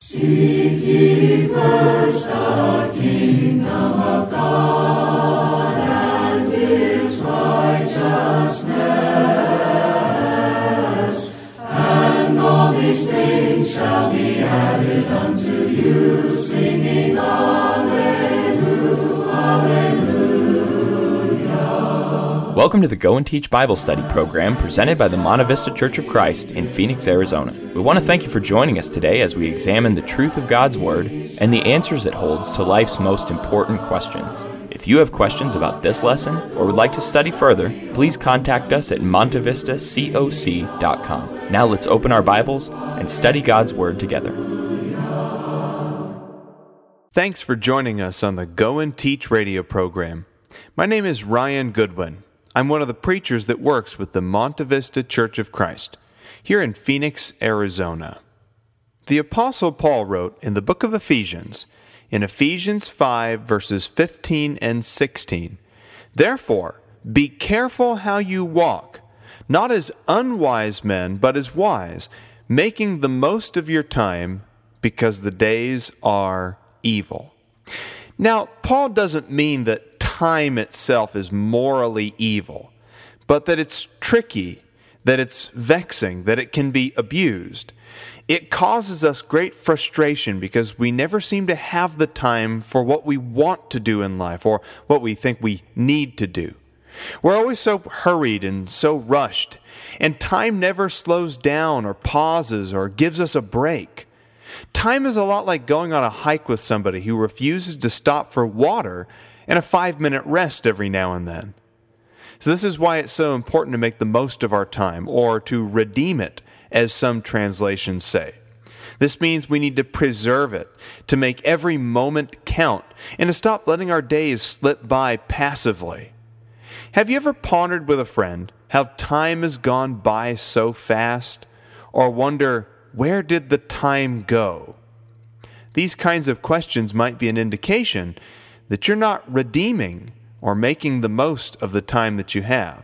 Seek ye first the kingdom of God and His righteousness, and all these things shall be added unto you, singing Alleluia, Alleluia. Welcome to the Go and Teach Bible Study program presented by the Monte Vista Church of Christ in Phoenix, Arizona. We want to thank you for joining us today as we examine the truth of God's Word and the answers it holds to life's most important questions. If you have questions about this lesson or would like to study further, please contact us at montevistacoc.com. Now let's open our Bibles and study God's Word together. Thanks for joining us on the Go and Teach radio program. My name is Ryan Goodwin. I'm one of the preachers that works with the Monte Vista Church of Christ here in Phoenix, Arizona. The Apostle Paul wrote in the book of Ephesians, in Ephesians 5 verses 15 and 16, "Therefore, be careful how you walk, not as unwise men, but as wise, making the most of your time, because the days are evil." Now, Paul doesn't mean that time itself is morally evil, but that it's tricky, that it's vexing, that it can be abused. It causes us great frustration because we never seem to have the time for what we want to do in life or what we think we need to do. We're always so hurried and so rushed, and time never slows down or pauses or gives us a break. Time is a lot like going on a hike with somebody who refuses to stop for water and a 5-minute rest every now and then. So this is why it's so important to make the most of our time, or to redeem it, as some translations say. This means we need to preserve it, to make every moment count, and to stop letting our days slip by passively. Have you ever pondered with a friend how time has gone by so fast, or wonder, where did the time go? These kinds of questions might be an indication that you're not redeeming or making the most of the time that you have.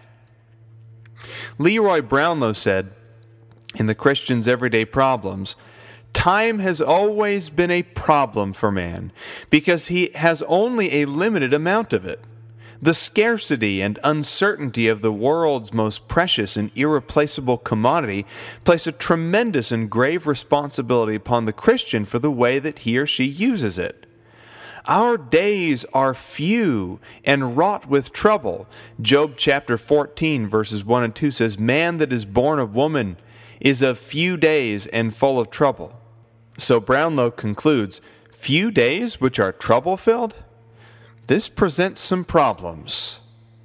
Leroy Brownlow said, in The Christian's Everyday Problems, "Time has always been a problem for man because he has only a limited amount of it. The scarcity and uncertainty of the world's most precious and irreplaceable commodity place a tremendous and grave responsibility upon the Christian for the way that he or she uses it. Our days are few and wrought with trouble." Job chapter 14 verses 1 and 2 says, "Man that is born of woman is of few days and full of trouble." So Brownlow concludes, few days which are trouble-filled? This presents some problems.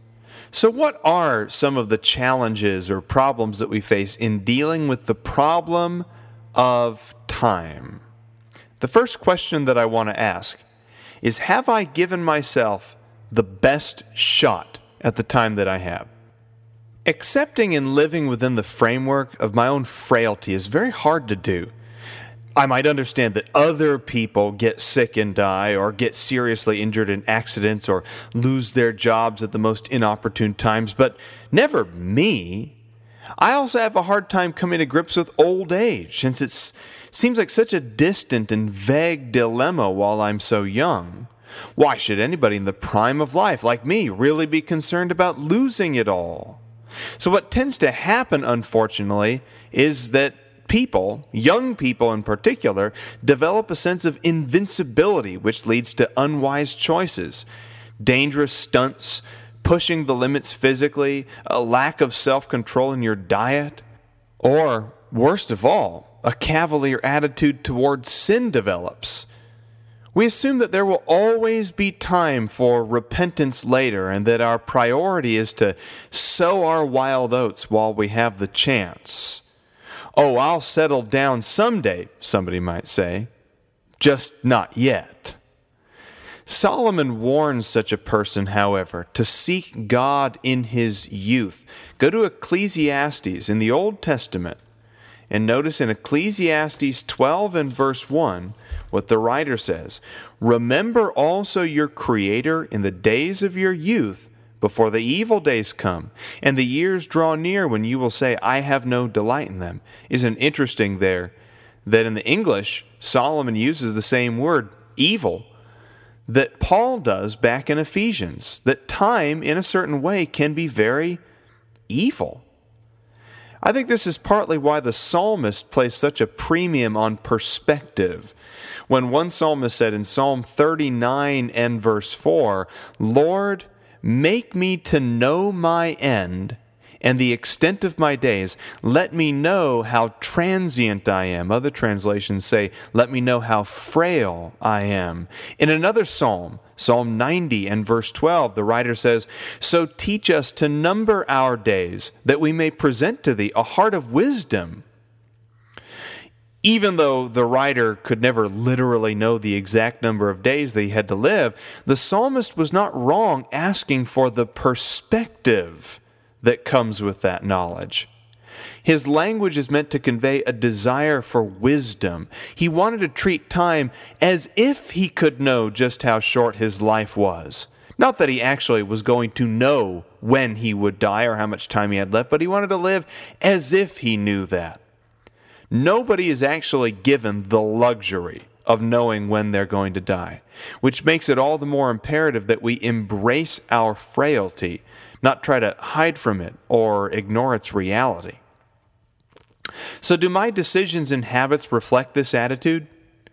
So what are some of the challenges or problems that we face in dealing with the problem of time? The first question that I want to ask is, have I given myself the best shot at the time that I have? Accepting and living within the framework of my own frailty is very hard to do. I might understand that other people get sick and die, or get seriously injured in accidents, or lose their jobs at the most inopportune times, but never me. I also have a hard time coming to grips with old age, since it seems like such a distant and vague dilemma while I'm so young. Why should anybody in the prime of life, like me, really be concerned about losing it all? So what tends to happen, unfortunately, is that people, young people in particular, develop a sense of invincibility, which leads to unwise choices, dangerous stunts, pushing the limits physically, a lack of self-control in your diet, or, worst of all, a cavalier attitude towards sin develops. We assume that there will always be time for repentance later, and that our priority is to sow our wild oats while we have the chance. "Oh, I'll settle down someday," somebody might say, "just not yet." Solomon warns such a person, however, to seek God in his youth. Go to Ecclesiastes in the Old Testament, and notice in Ecclesiastes 12 and verse 1 what the writer says, "Remember also your Creator in the days of your youth, before the evil days come, and the years draw near when you will say, I have no delight in them." Isn't it interesting there that in the English, Solomon uses the same word, evil, that Paul does back in Ephesians, that time in a certain way can be very evil. I think this is partly why the psalmist placed such a premium on perspective. When one psalmist said in Psalm 39 and verse 4, "Lord, make me to know my end and the extent of my days. Let me know how transient I am." Other translations say, "Let me know how frail I am." In another psalm, Psalm 90 and verse 12, the writer says, "So teach us to number our days, that we may present to thee a heart of wisdom." Even though the writer could never literally know the exact number of days that he had to live, the psalmist was not wrong asking for the perspective that comes with that knowledge. His language is meant to convey a desire for wisdom. He wanted to treat time as if he could know just how short his life was. Not that he actually was going to know when he would die or how much time he had left, but he wanted to live as if he knew that. Nobody is actually given the luxury of knowing when they're going to die, which makes it all the more imperative that we embrace our frailty, not try to hide from it or ignore its reality. So do my decisions and habits reflect this attitude?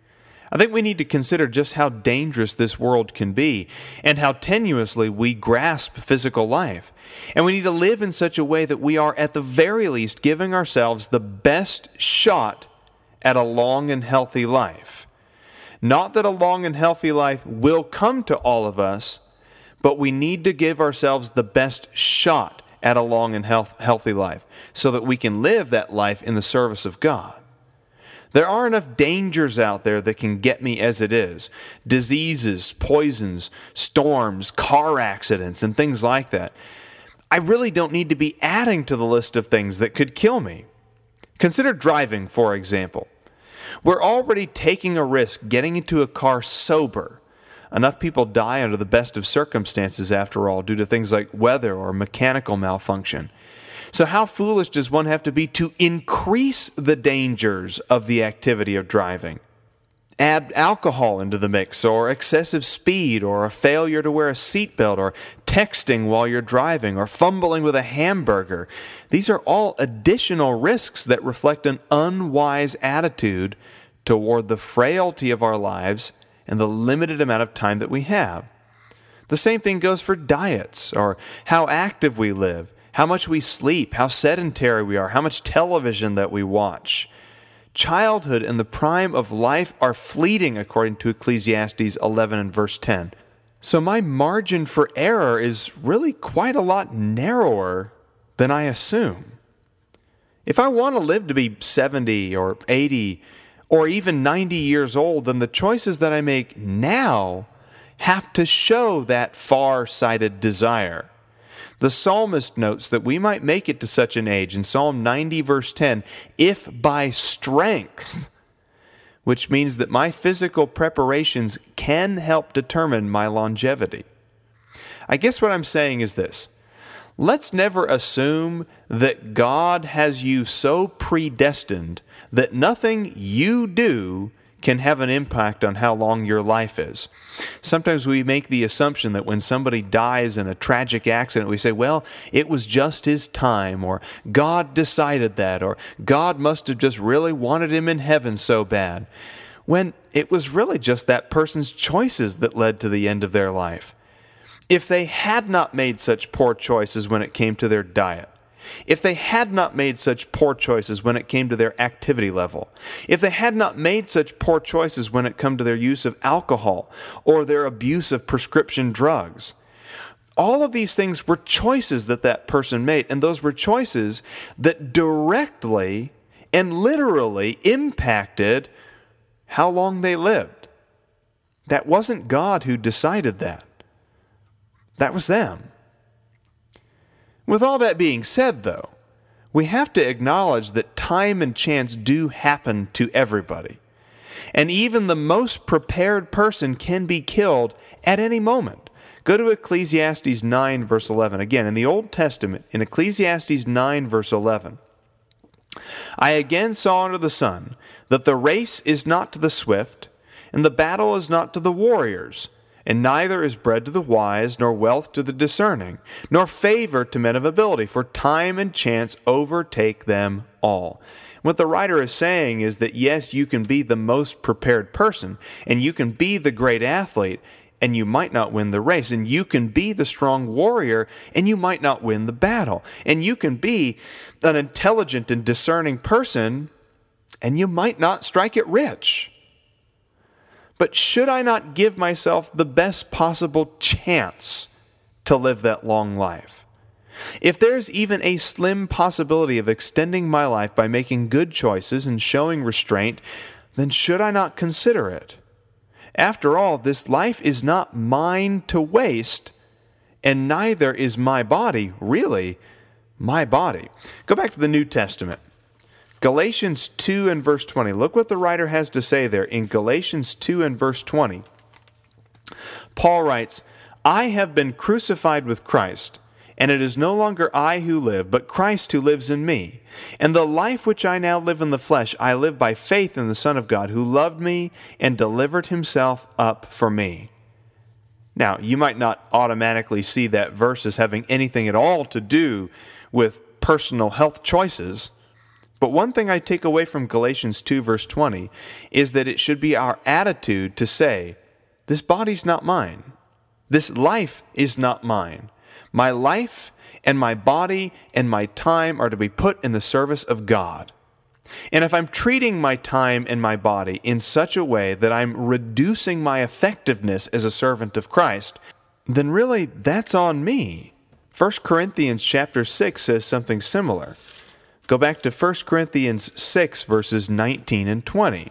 I think we need to consider just how dangerous this world can be and how tenuously we grasp physical life. And we need to live in such a way that we are at the very least giving ourselves the best shot at a long and healthy life. Not that a long and healthy life will come to all of us, but we need to give ourselves the best shot at a long and healthy life so that we can live that life in the service of God. There are enough dangers out there that can get me as it is. Diseases, poisons, storms, car accidents, and things like that. I really don't need to be adding to the list of things that could kill me. Consider driving, for example. We're already taking a risk getting into a car sober. Enough people die under the best of circumstances, after all, due to things like weather or mechanical malfunction. So how foolish does one have to be to increase the dangers of the activity of driving? Add alcohol into the mix, or excessive speed, or a failure to wear a seatbelt, or texting while you're driving, or fumbling with a hamburger. These are all additional risks that reflect an unwise attitude toward the frailty of our lives and the limited amount of time that we have. The same thing goes for diets, or how active we live, how much we sleep, how sedentary we are, how much television that we watch. Childhood and the prime of life are fleeting, according to Ecclesiastes 11 and verse 10. So my margin for error is really quite a lot narrower than I assume. If I want to live to be 70 or 80 or even 90 years old, then the choices that I make now have to show that far-sighted desire. The psalmist notes that we might make it to such an age in Psalm 90 verse 10, if by strength, which means that my physical preparations can help determine my longevity. I guess what I'm saying is this: let's never assume that God has you so predestined that nothing you do can have an impact on how long your life is. Sometimes we make the assumption that when somebody dies in a tragic accident, we say, well, it was just his time, or God decided that, or God must have just really wanted him in heaven so bad, when it was really just that person's choices that led to the end of their life. If they had not made such poor choices when it came to their diet, if they had not made such poor choices when it came to their activity level, if they had not made such poor choices when it came to their use of alcohol or their abuse of prescription drugs, all of these things were choices that that person made, and those were choices that directly and literally impacted how long they lived. That wasn't God who decided that. That was them. With all that being said, though, we have to acknowledge that time and chance do happen to everybody. And even the most prepared person can be killed at any moment. Go to Ecclesiastes 9, verse 11. Again, in the Old Testament, in Ecclesiastes 9, verse 11, I again saw under the sun that the race is not to the swift, and the battle is not to the warriors, and neither is bread to the wise, nor wealth to the discerning, nor favor to men of ability, for time and chance overtake them all. What the writer is saying is that yes, you can be the most prepared person, and you can be the great athlete, and you might not win the race, and you can be the strong warrior, and you might not win the battle, and you can be an intelligent and discerning person, and you might not strike it rich. But should I not give myself the best possible chance to live that long life? If there's even a slim possibility of extending my life by making good choices and showing restraint, then should I not consider it? After all, this life is not mine to waste, and neither is my body, really, my body. Go back to the New Testament. Galatians 2 and verse 20. Look what the writer has to say there in Galatians 2 and verse 20. Paul writes, I have been crucified with Christ, and it is no longer I who live, but Christ who lives in me. And the life which I now live in the flesh, I live by faith in the Son of God, who loved me and delivered himself up for me. Now, you might not automatically see that verse as having anything at all to do with personal health choices, but one thing I take away from Galatians 2 verse 20 is that it should be our attitude to say, this body's not mine. This life is not mine. My life and my body and my time are to be put in the service of God. And if I'm treating my time and my body in such a way that I'm reducing my effectiveness as a servant of Christ, then really that's on me. 1 Corinthians chapter 6 says something similar. Go back to 1 Corinthians 6, verses 19 and 20.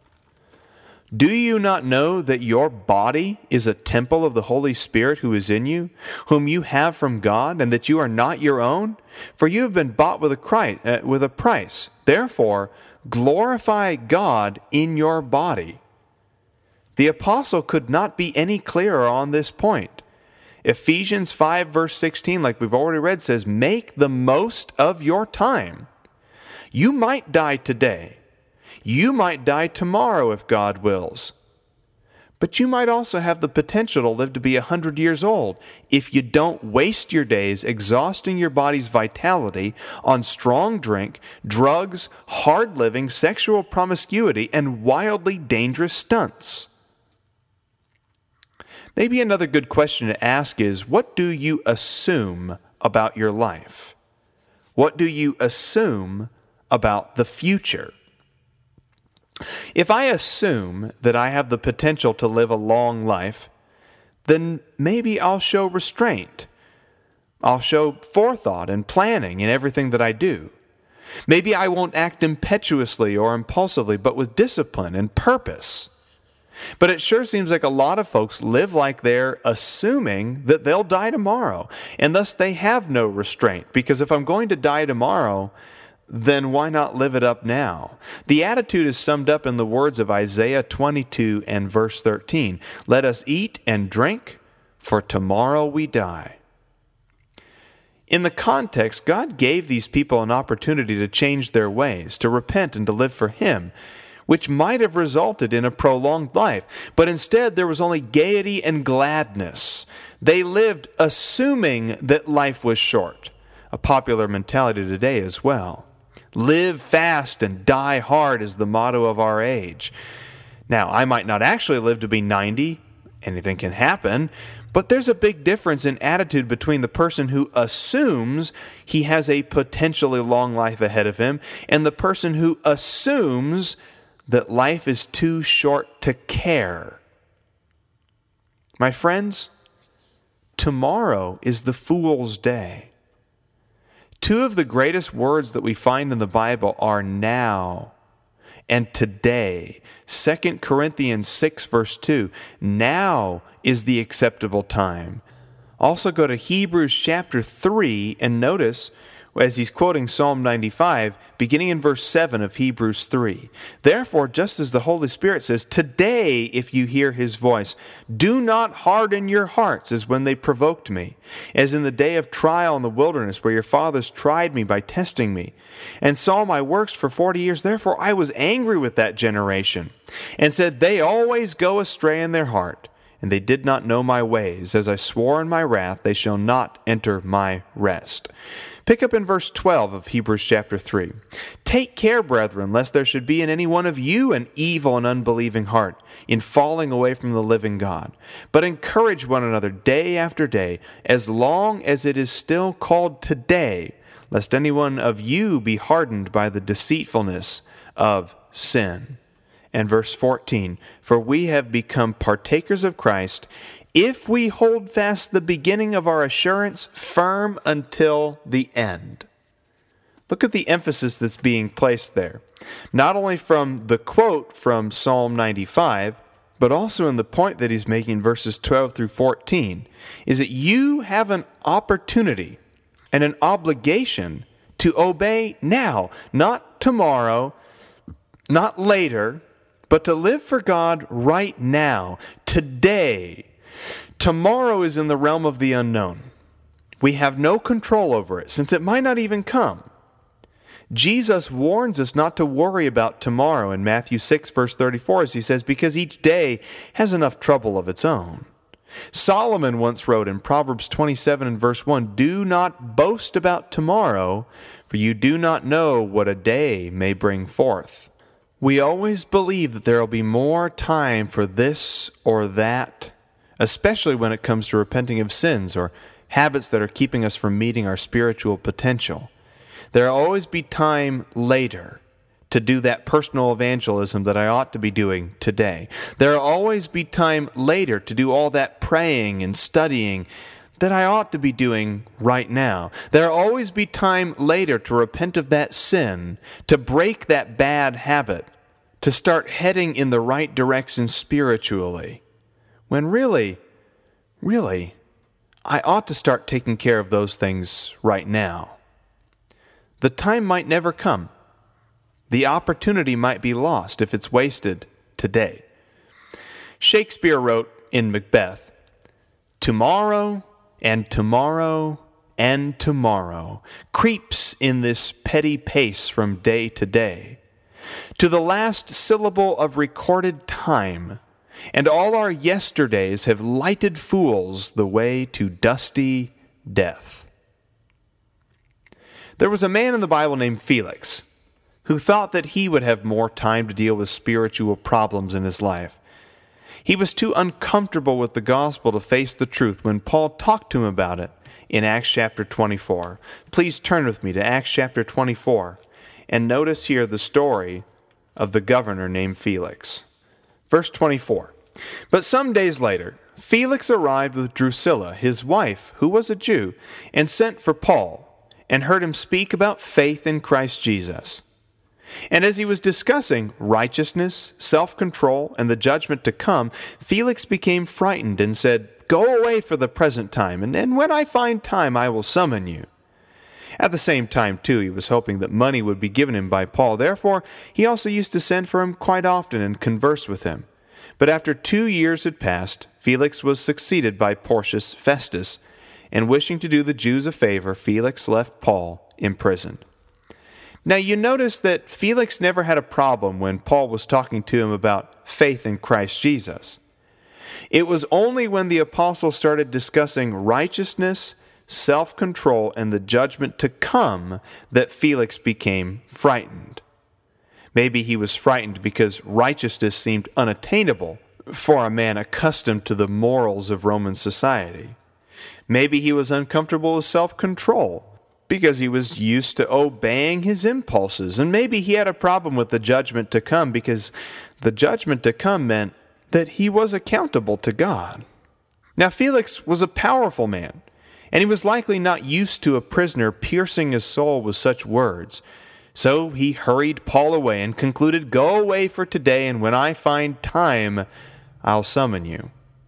Do you not know that your body is a temple of the Holy Spirit who is in you, whom you have from God, and that you are not your own? For you have been bought with a price. Therefore, glorify God in your body. The apostle could not be any clearer on this point. Ephesians 5 verse 16, like we've already read, says, make the most of your time. You might die today. You might die tomorrow if God wills. But you might also have the potential to live to be 100 years old if you don't waste your days exhausting your body's vitality on strong drink, drugs, hard living, sexual promiscuity, and wildly dangerous stunts. Maybe another good question to ask is, what do you assume about your life? What do you assume about the future? If I assume that I have the potential to live a long life, then maybe I'll show restraint. I'll show forethought and planning in everything that I do. Maybe I won't act impetuously or impulsively, but with discipline and purpose. But it sure seems like a lot of folks live like they're assuming that they'll die tomorrow, and thus they have no restraint, because if I'm going to die tomorrow, then why not live it up now? The attitude is summed up in the words of Isaiah 22 and verse 13. Let us eat and drink, for tomorrow we die. In the context, God gave these people an opportunity to change their ways, to repent and to live for Him, which might have resulted in a prolonged life. But instead, there was only gaiety and gladness. They lived assuming that life was short, a popular mentality today as well. Live fast and die hard is the motto of our age. Now, I might not actually live to be 90. Anything can happen. But there's a big difference in attitude between the person who assumes he has a potentially long life ahead of him and the person who assumes that life is too short to care. My friends, tomorrow is the fool's day. Two of the greatest words that we find in the Bible are now and today. 2 Corinthians 6 verse 2. Now is the acceptable time. Also go to Hebrews chapter 3 and notice as he's quoting Psalm 95, beginning in verse 7 of Hebrews 3. Therefore, just as the Holy Spirit says, today, if you hear his voice, do not harden your hearts as when they provoked me, as in the day of trial in the wilderness, where your fathers tried me by testing me, and saw my works for 40 years. Therefore, I was angry with that generation, and said, they always go astray in their heart, and they did not know my ways. As I swore in my wrath, they shall not enter my rest. Pick up in verse 12 of Hebrews chapter 3. Take care, brethren, lest there should be in any one of you an evil and unbelieving heart, in falling away from the living God. But encourage one another day after day, as long as it is still called today, lest any one of you be hardened by the deceitfulness of sin. And verse 14, for we have become partakers of Christ, if we hold fast the beginning of our assurance firm until the end. Look at the emphasis that's being placed there. Not only from the quote from Psalm 95, but also in the point that he's making in verses 12 through 14, is that you have an opportunity and an obligation to obey now, not tomorrow, not later, but to live for God right now, today. Tomorrow is in the realm of the unknown. We have no control over it, since it might not even come. Jesus warns us not to worry about tomorrow in Matthew 6, verse 34, as he says, because each day has enough trouble of its own. Solomon once wrote in Proverbs 27 and verse 1, do not boast about tomorrow, for you do not know what a day may bring forth. We always believe that there will be more time for this or that, especially when it comes to repenting of sins or habits that are keeping us from meeting our spiritual potential. There will always be time later to do that personal evangelism that I ought to be doing today. There will always be time later to do all that praying and studying that I ought to be doing right now. There will always be time later to repent of that sin, to break that bad habit, to start heading in the right direction spiritually. When really, I ought to start taking care of those things right now. The time might never come. The opportunity might be lost if it's wasted today. Shakespeare wrote in Macbeth, tomorrow and tomorrow and tomorrow creeps in this petty pace from day to day, to the last syllable of recorded time, and all our yesterdays have lighted fools the way to dusty death. There was a man in the Bible named Felix who thought that he would have more time to deal with spiritual problems in his life. He was too uncomfortable with the gospel to face the truth when Paul talked to him about it in Acts chapter 24. Please turn with me to Acts chapter 24 and notice here the story of the governor named Felix. Verse 24, but some days later, Felix arrived with Drusilla, his wife, who was a Jew, and sent for Paul, and heard him speak about faith in Christ Jesus. And as he was discussing righteousness, self-control, and the judgment to come, Felix became frightened and said, go away for the present time, and when I find time, I will summon you. At the same time, too, he was hoping that money would be given him by Paul. Therefore, he also used to send for him quite often and converse with him. But after 2 years had passed, Felix was succeeded by Porcius Festus, and wishing to do the Jews a favor, Felix left Paul imprisoned. Now you notice that Felix never had a problem when Paul was talking to him about faith in Christ Jesus. It was only when the apostle started discussing righteousness, self-control, and the judgment to come that Felix became frightened. Maybe he was frightened because righteousness seemed unattainable for a man accustomed to the morals of Roman society. Maybe he was uncomfortable with self-control because he was used to obeying his impulses. And maybe he had a problem with the judgment to come because the judgment to come meant that he was accountable to God. Now, Felix was a powerful man, and he was likely not used to a prisoner piercing his soul with such words. So he hurried Paul away and concluded, go away for today, and when I find time, I'll summon you.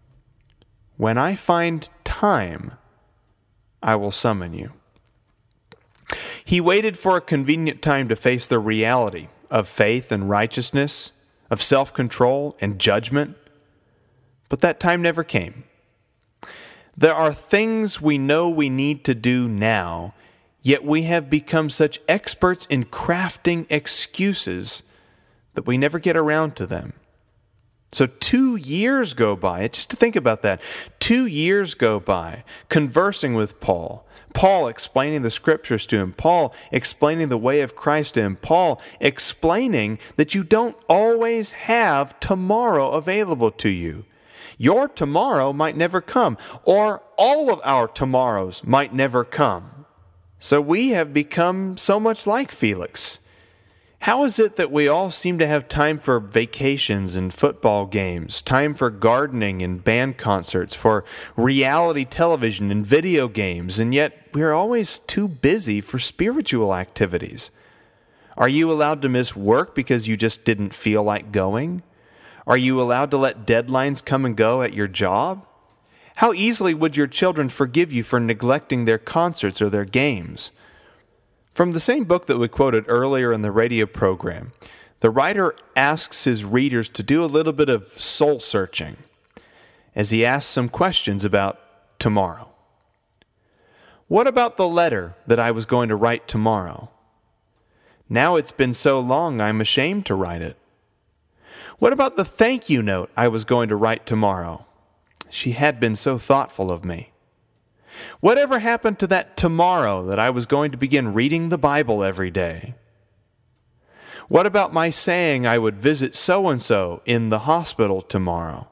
When I find time, I will summon you. He waited for a convenient time to face the reality of faith and righteousness, of self-control and judgment, but that time never came. There are things we know we need to do now, yet we have become such experts in crafting excuses that we never get around to them. So 2 years go by, just to think about that, 2 years go by conversing with Paul, Paul explaining the scriptures to him, Paul explaining the way of Christ to him, Paul explaining that you don't always have tomorrow available to you. Your tomorrow might never come, or all of our tomorrows might never come. So we have become so much like Felix. How is it that we all seem to have time for vacations and football games, time for gardening and band concerts, for reality television and video games, and yet we're always too busy for spiritual activities? Are you allowed to miss work because you just didn't feel like going? Are you allowed to let deadlines come and go at your job? How easily would your children forgive you for neglecting their concerts or their games? From the same book that we quoted earlier in the radio program, the writer asks his readers to do a little bit of soul searching as he asks some questions about tomorrow. What about the letter that I was going to write tomorrow? Now it's been so long I'm ashamed to write it. What about the thank you note I was going to write tomorrow? She had been so thoughtful of me. Whatever happened to that tomorrow that I was going to begin reading the Bible every day? What about my saying I would visit so-and-so in the hospital tomorrow?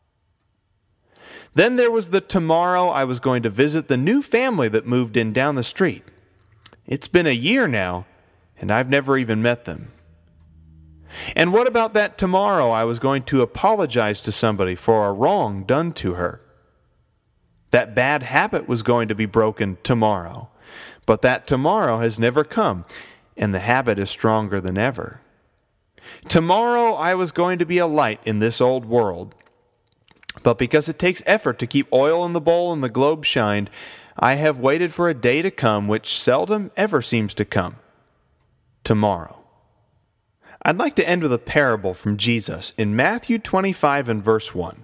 Then there was the tomorrow I was going to visit the new family that moved in down the street. It's been a year now, and I've never even met them. And what about that tomorrow I was going to apologize to somebody for a wrong done to her? That bad habit was going to be broken tomorrow, but that tomorrow has never come, and the habit is stronger than ever. Tomorrow I was going to be a light in this old world, but because it takes effort to keep oil in the bowl and the globe shined, I have waited for a day to come which seldom ever seems to come. Tomorrow. I'd like to end with a parable from Jesus in Matthew 25 and verse 1.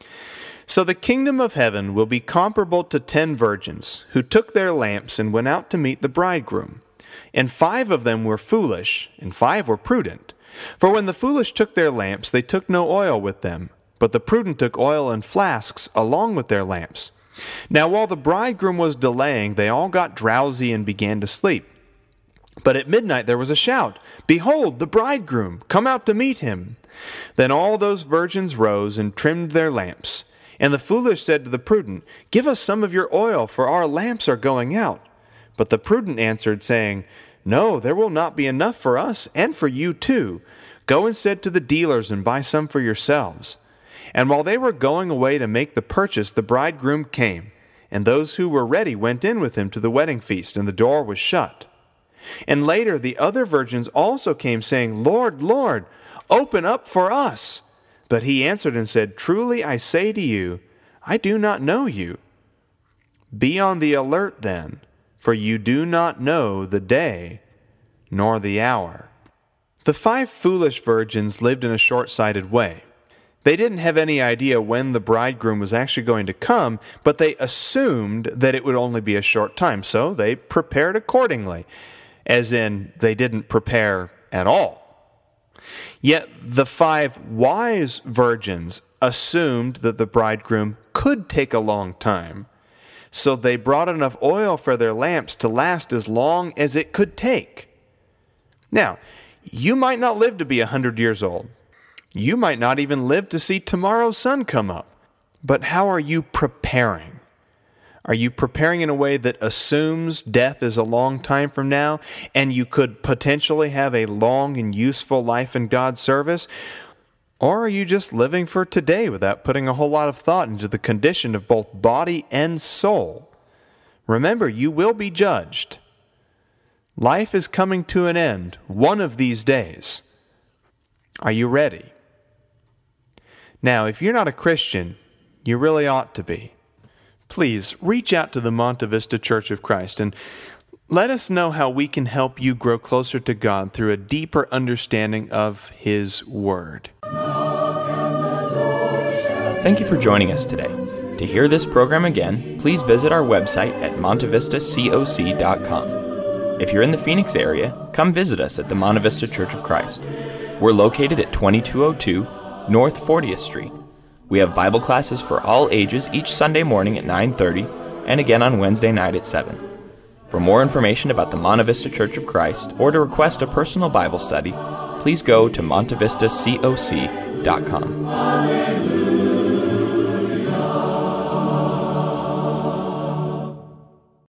So the kingdom of heaven will be comparable to 10 virgins who took their lamps and went out to meet the bridegroom. And 5 of them were foolish, and 5 were prudent. For when the foolish took their lamps, they took no oil with them, but the prudent took oil in flasks along with their lamps. Now while the bridegroom was delaying, they all got drowsy and began to sleep. But at midnight there was a shout, "Behold, the bridegroom! Come out to meet him!" Then all those virgins rose and trimmed their lamps. And the foolish said to the prudent, "Give us some of your oil, for our lamps are going out." But the prudent answered, saying, "No, there will not be enough for us and for you too. Go instead to the dealers and buy some for yourselves." And while they were going away to make the purchase, the bridegroom came, and those who were ready went in with him to the wedding feast, and the door was shut. And later the other virgins also came, saying, "Lord, Lord, open up for us." But he answered and said, "Truly I say to you, I do not know you. Be on the alert then, for you do not know the day nor the hour." The 5 foolish virgins lived in a short-sighted way. They didn't have any idea when the bridegroom was actually going to come, but they assumed that it would only be a short time, so they prepared accordingly, as in they didn't prepare at all. Yet the 5 wise virgins assumed that the bridegroom could take a long time, so they brought enough oil for their lamps to last as long as it could take. Now, you might not live to be 100 years old. You might not even live to see tomorrow's sun come up. But how are you preparing? Are you preparing in a way that assumes death is a long time from now, and you could potentially have a long and useful life in God's service? Or are you just living for today without putting a whole lot of thought into the condition of both body and soul? Remember, you will be judged. Life is coming to an end one of these days. Are you ready? Now, if you're not a Christian, you really ought to be. Please reach out to the Monte Vista Church of Christ and Let us know how we can help you grow closer to God through a deeper understanding of His Word. Thank you for joining us today. To hear this program again, please visit our website at montevistacoc.com. If you're in the Phoenix area, come visit us at the Monte Vista Church of Christ. We're located at 2202 North 40th Street. We have Bible classes for all ages each Sunday morning at 9:30 and again on Wednesday night at 7. For more information about the Monte Vista Church of Christ or to request a personal Bible study, please go to montevistacoc.com.